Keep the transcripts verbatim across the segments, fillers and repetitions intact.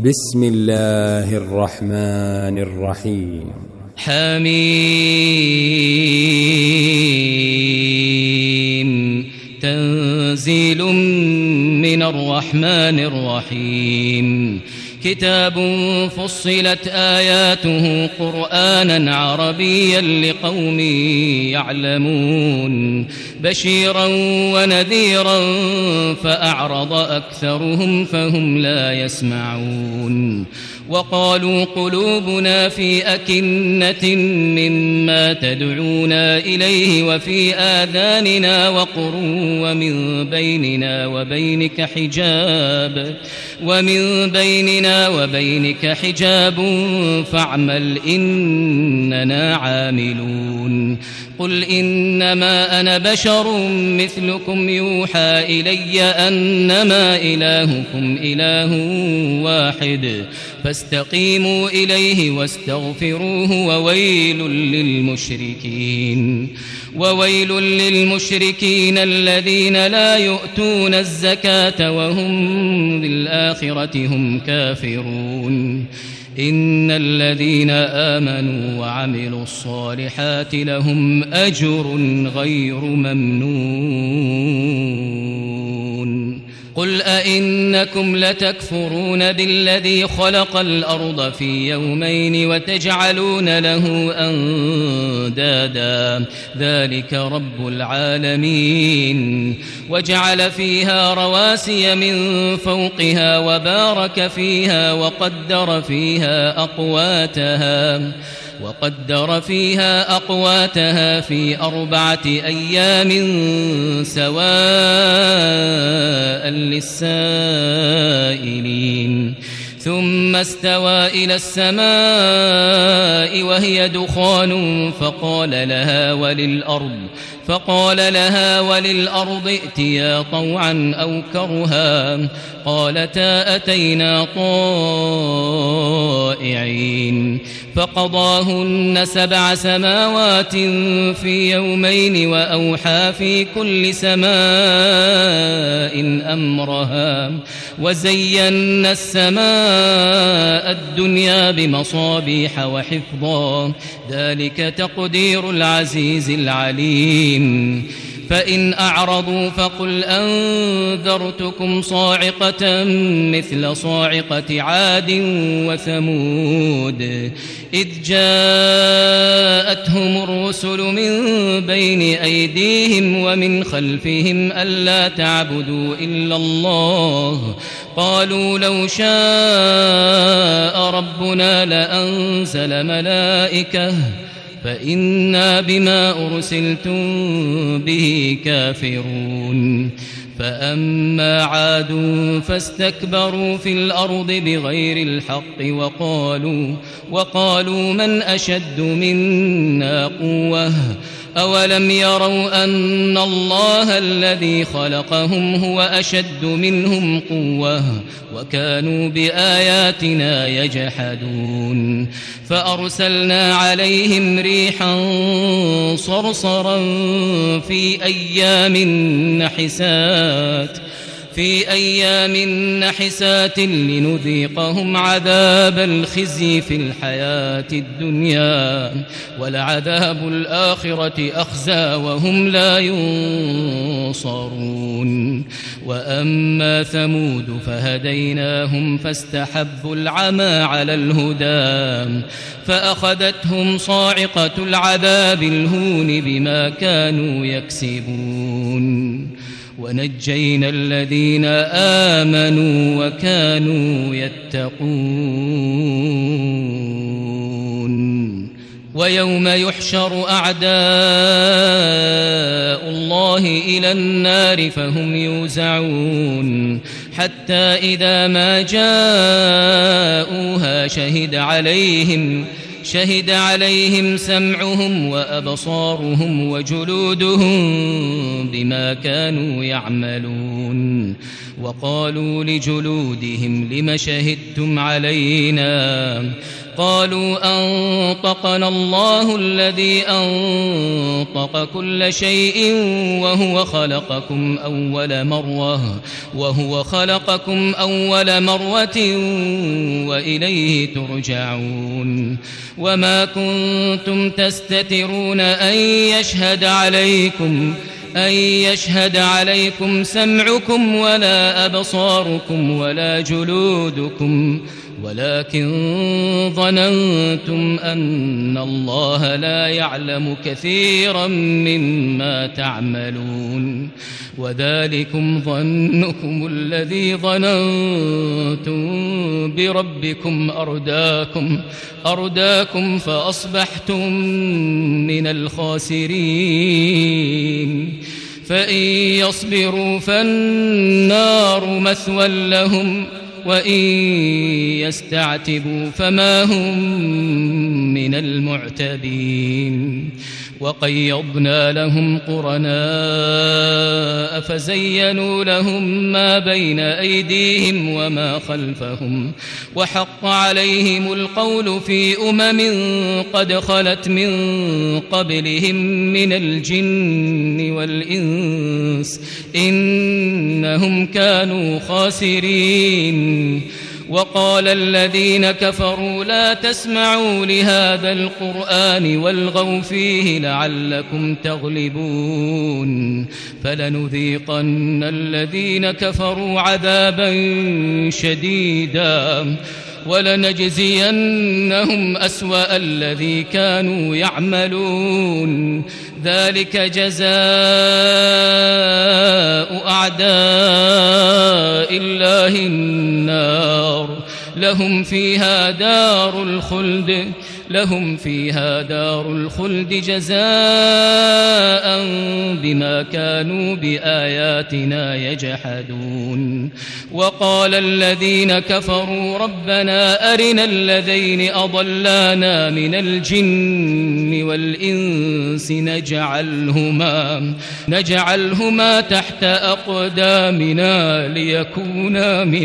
بسم الله الرحمن الرحيم. حميم تنزيل من الرحمن الرحيم. كتاب فصلت آياته قرآنا عربيا لقوم يعلمون بشيرا ونذيرا فأعرض أكثرهم فهم لا يسمعون. وقالوا قلوبنا في أكنة مما تدعونا إليه وفي آذاننا وقر ومن بيننا وبينك حجاب ومن بيننا وبينك حجاب فاعمل إننا عاملون. قل إنما أنا بشر مثلكم يوحى إلي أنما إلهكم إله واحد فاستقيموا إليه واستغفروه وويل للمشركين وويل للمشركين الذين لا يؤتون الزكاة وهم بالآخرة هم كافرون. إن الذين آمنوا وعملوا الصالحات لهم أجر غير ممنون. قل أئنكم لتكفرون بالذي خلق الأرض في يومين وتجعلون له أندادا ذلك رب العالمين. وجعل فيها رواسي من فوقها وبارك فيها وقدر فيها أقواتها وقدر فيها أقواتها في أربعة أيام سواء للسائلين. ثم استوى إلى السماء وهي دخان فقال لها وللأرض فقال لها وللأرض ائتيا طوعا أو كرها قالتا أتينا طائعين. فقضاهن سبع سماوات في يومين وأوحى في كل سماء أمرها وزينا السماء الدنيا بمصابيح وحفظا ذلك تقدير العزيز العليم. فإن أعرضوا فقل أنذرتكم صاعقة مثل صاعقة عاد وثمود إذ جاءتهم الرسل من بين أيديهم ومن خلفهم ألا تعبدوا إلا الله قالوا لو شاء ربنا لأنزل ملائكة فإنا بما أرسلتم به كافرون. فأما عاد فاستكبروا في الأرض بغير الحق وقالوا وقالوا من أشد منا قوة أولم يروا أن الله الذي خلقهم هو أشد منهم قوة وكانوا بآياتنا يجحدون. فأرسلنا عليهم ريحا صرصرا في أيام نحسات في أيام نحسات لنذيقهم عذاب الخزي في الحياة الدنيا ولعذاب الآخرة أخزى وهم لا ينصرون. وأما ثمود فهديناهم فاستحبوا العمى على الهدى فأخذتهم صاعقة العذاب الهون بما كانوا يكسبون. ونجينا الذين آمنوا وكانوا يتقون. ويوم يحشر أعداء الله إلى النار فهم يوزعون حتى إذا ما جاءوها شهد عليهم شهد عليهم سمعهم وأبصارهم وجلودهم بما كانوا يعملون. وقالوا لجلودهم لم شهدتم علينا قالوا أنطقنا الله الذي أنطق كل شيء وهو خلقكم أول مرة وهو خلقكم أول مرة وإليه ترجعون وما كنتم تستترون أن يشهد عليكم أن يشهد عليكم سمعكم ولا أبصاركم ولا جلودكم ولكن ظننتم أن الله لا يعلم كثيرا مما تعملون وذلكم ظنكم الذي ظننتم بربكم أرداكم أرداكم فأصبحتم من الخاسرين فإن يصبروا فالنار مثوى لهم وإن يستعتبوا فما هم من المعتبين وقيضنا لهم قرناء فزينوا لهم ما بين أيديهم وما خلفهم وحق عليهم القول في أمم قد خلت من قبلهم من الجن والإنس إنهم كانوا خاسرين وقال الذين كفروا لا تسمعوا لهذا القرآن والغوا فيه لعلكم تغلبون فلنذيقن الذين كفروا عذابا شديدا ولنجزينهم أسوأ الذي كانوا يعملون ذلك جزاء أعداء الله النار لهم فيها دار الخلد لهم فيها دار الخلد جزاء بما كانوا بآياتنا يجحدون وقال الذين كفروا ربنا أرنا الذين أضلانا من الجن والإنس نجعلهما نجعلهما تحت أقدامنا ليكونا من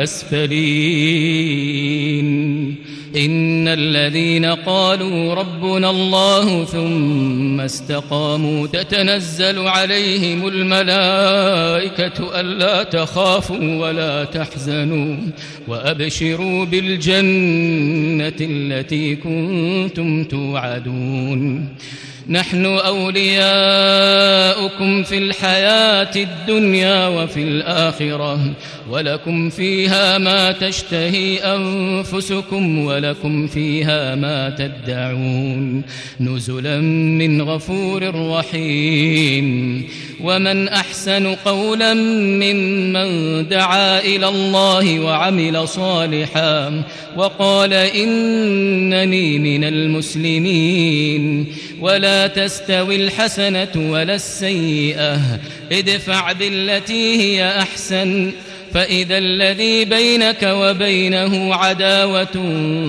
الأسفلين إن الذين قالوا ربنا الله ثم استقاموا تتنزل عليهم الملائكة ألا تخافوا ولا تحزنوا وأبشروا بالجنة التي كنتم توعدون نحن أولياؤكم في الحياة الدنيا وفي الآخرة ولكم فيها ما تشتهي أنفسكم ولكم فيها ما تدعون نزلا من غفور رحيم ومن أحسن قولا ممن دعا إلى الله وعمل صالحا وقال إنني من المسلمين ولا تستوي الحسنة ولا السيئة ادفع بالتي هي أحسن فإذا الذي بينك وبينه عداوة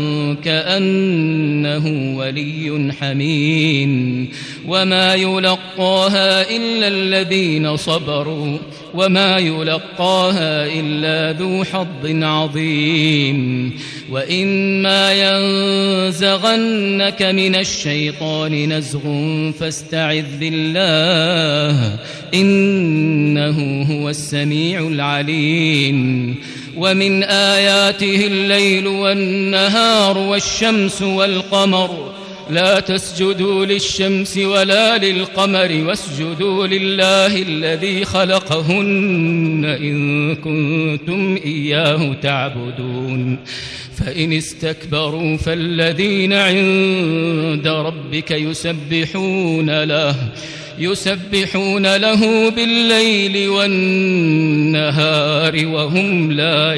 كأنه ولي حميم وما يلقاها إلا الذين صبروا وما يلقاها إلا ذو حظ عظيم وإما ينزغنك من الشيطان نزغ فاستعذ بالله إنه هو السميع العليم ومن آياته الليل والنهار والشمس والقمر لا تسجدوا للشمس ولا للقمر واسجدوا لله الذي خلقهن إن كنتم إياه تعبدون فإن استكبروا فالذين عند ربك يسبحون له يسبحون له بالليل والنهار وهم لا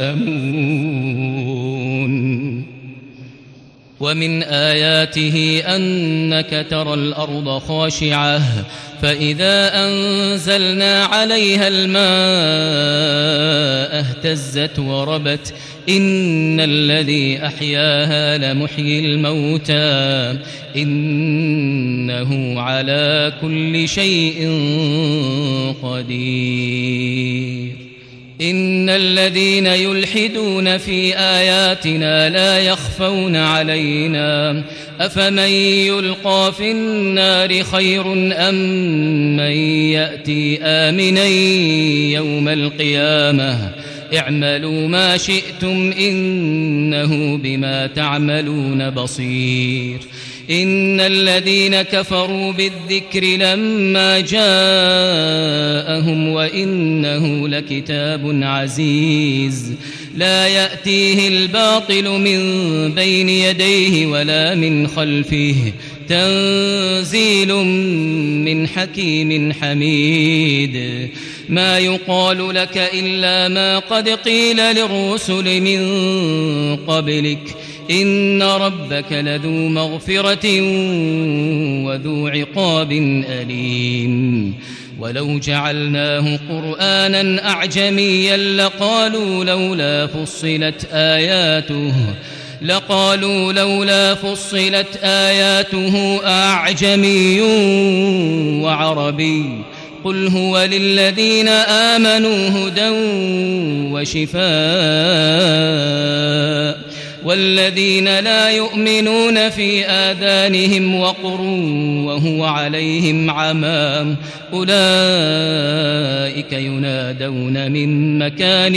يسأمون ومن آياته أنك ترى الأرض خاشعة فإذا أنزلنا عليها الماء اهتزت وربت إن الذي أحياها لمحيي الموتى إنه على كل شيء قدير إن الذين يلحدون في آياتنا لا يخفون علينا أفمن يلقى في النار خير أم من يأتي آمنا يوم القيامة اعملوا ما شئتم إنه بما تعملون بصير إن الذين كفروا بالذكر لما جاءهم وإنه لكتاب عزيز لا يأتيه الباطل من بين يديه ولا من خلفه تنزيل من حكيم حميد ما يقال لك إلا ما قد قيل للرسل من قبلك إن ربك لذو مغفرة وذو عقاب أليم ولو جعلناه قرآنا أعجميا لقالوا لولا فصلت آياته لقالوا لولا فصلت آياته أعجمي وعربي قل هو للذين آمنوا هدى وشفاء والذين لا يؤمنون في آذانهم وقر وهو عليهم عمى أولئك ينادون من مكان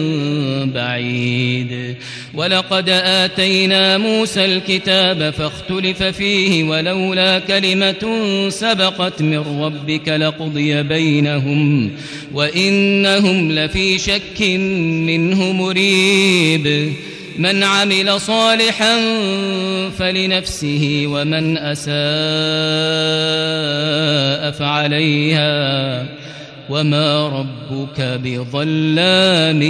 بعيد ولقد آتينا موسى الكتاب فاختلف فيه ولولا كلمة سبقت من ربك لقضي بينهم وإنهم لفي شك منه مريب من عمل صالحا فلنفسه ومن أساء فعليها وما ربك بظلام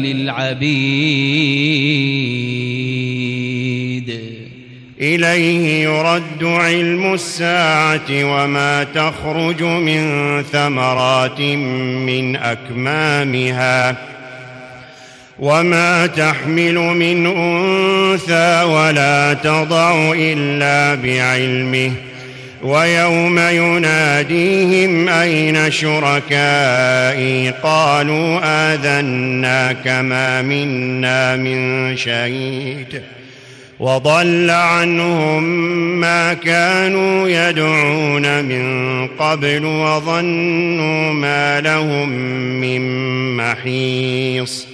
للعبيد إليه يرد علم الساعة وما تخرج من ثمرات من أكمامها وما تحمل من أنثى ولا تضع إلا بعلمه ويوم يناديهم أين شركائي قالوا آذناك ما منا من شهيد وضل عنهم ما كانوا يدعون من قبل وظنوا ما لهم من محيص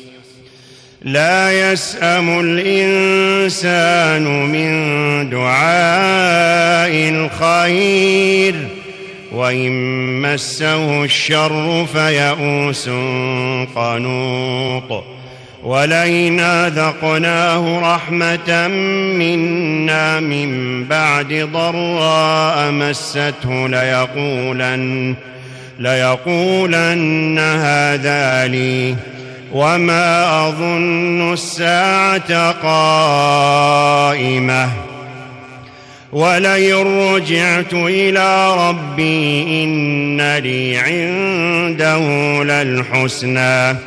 لا يسأم الإنسان من دعاء الخير وإن مسه الشر فيئوس قنوط ولئن أذقناه رحمة منا من بعد ضراء مسته ليقولن, ليقولن هذا لي وما أظن الساعة قائمة ولئن رجعت إلى ربي إن لي عنده للحسنى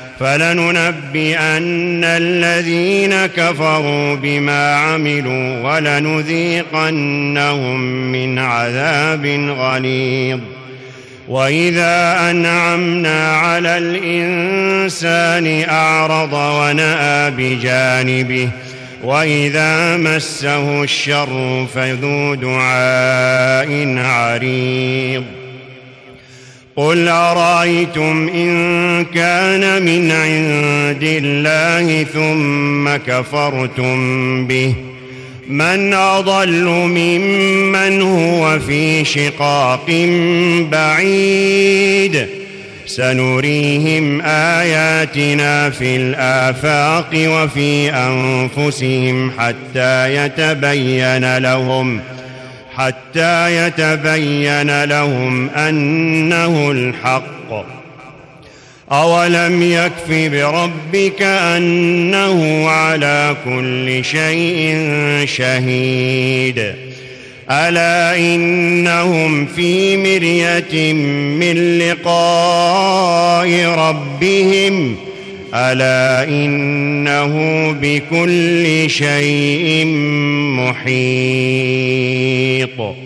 فلننبئن الذين كفروا بما عملوا ولنذيقنهم من عذاب غليظ وإذا أنعمنا على الإنسان أعرض ونأى بجانبه وإذا مسه الشر فذو دعاء عريض قل أرأيتم إن كان من عند الله ثم كفرتم به من أضل ممن هو في شقاق بعيد سنريهم آياتنا في الآفاق وفي أنفسهم حتى يتبين لهم حتى يتبين لهم أنه الحق أولم يكف بربك أنه على كل شيء شهيد ألا إنهم في مرية من لقاء ربهم ألا إنه بكل شيء محيط